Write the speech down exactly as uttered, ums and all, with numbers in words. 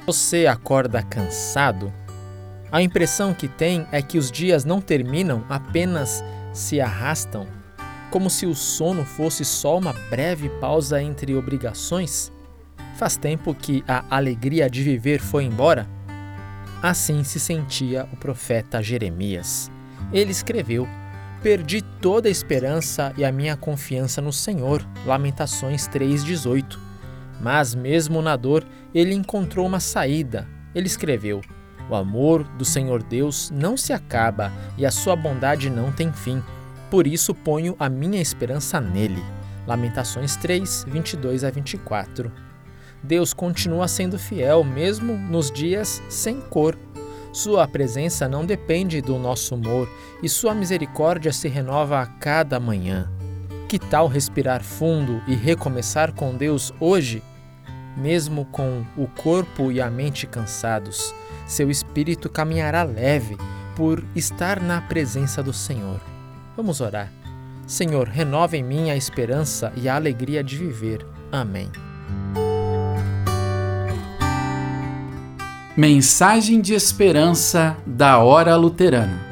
Você acorda cansado? A impressão que tem é que os dias não terminam, apenas se arrastam, como se o sono fosse só uma breve pausa entre obrigações? Faz tempo que a alegria de viver foi embora? Assim se sentia o profeta Jeremias. Ele escreveu: "Perdi toda a esperança e a minha confiança no Senhor", Lamentações três, dezoito. Mas mesmo na dor, ele encontrou uma saída. Ele escreveu: "O amor do Senhor Deus não se acaba e a sua bondade não tem fim. Por isso ponho a minha esperança nele." Lamentações três, vinte e dois a vinte e quatro. Deus continua sendo fiel mesmo nos dias sem cor. Sua presença não depende do nosso humor e sua misericórdia se renova a cada manhã. Que tal respirar fundo e recomeçar com Deus hoje? Mesmo com o corpo e a mente cansados, seu espírito caminhará leve por estar na presença do Senhor. Vamos orar. Senhor, renova em mim a esperança e a alegria de viver. Amém. Mensagem de esperança da Hora Luterana.